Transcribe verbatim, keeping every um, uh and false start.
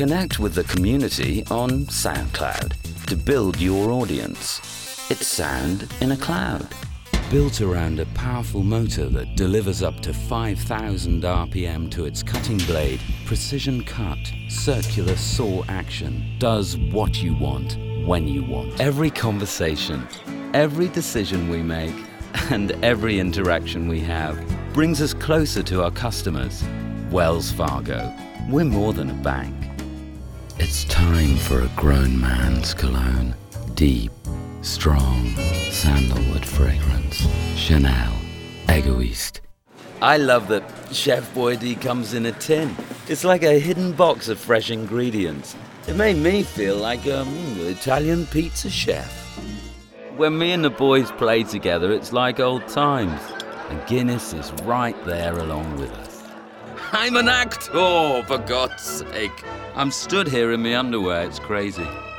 Connect with the community on SoundCloud to build your audience. It's sound in a cloud. Built around a powerful motor that delivers up to five thousand R P M to its cutting blade, precision cut, circular saw action does what you want, when you want. Every conversation, every decision we make, and every interaction we have brings us closer to our customers. Wells Fargo, we're more than a bank. It's time for a grown man's cologne. Deep, strong, sandalwood fragrance. Chanel, Egoist. I love that Chef Boyardee comes in a tin. It's like a hidden box of fresh ingredients. It made me feel like um, an Italian pizza chef. When me and the boys play together, it's like old times. And Guinness is right there along with us. I'm an actor, for God's sake. I'm stood here in my underwear, it's crazy.